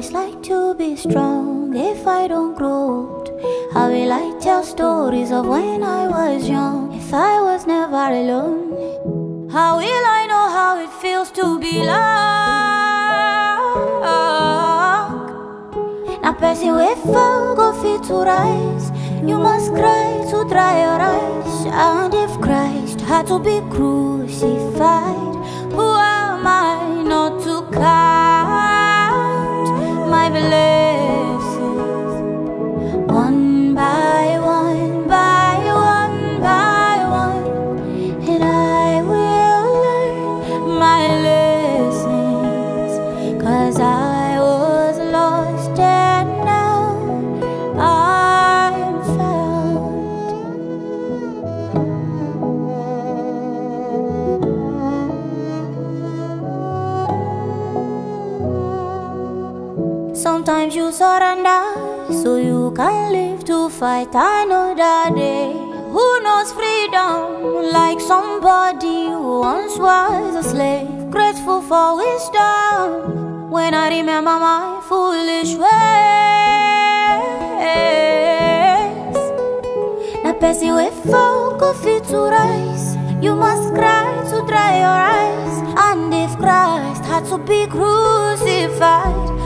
always like to be strong if I don't grow old. I will I tell stories of when I was young, if I was never alone. How will I know how it feels to be loved? Now person with fall go fit to rise. You must cry to dry your eyes. And if Christ had to be crucified, who am I not to count my blessings? One by one, by one, by one, and I will learn my lessons. 'Cause I was lost and now I'm found. Sometimes you surrender so you can live to fight another day. Who knows freedom like somebody who once was a slave? Grateful for wisdom when I remember my foolish ways. Now person with fall go fit to rise. You must cry to dry your eyes. And if Christ had to be crucified,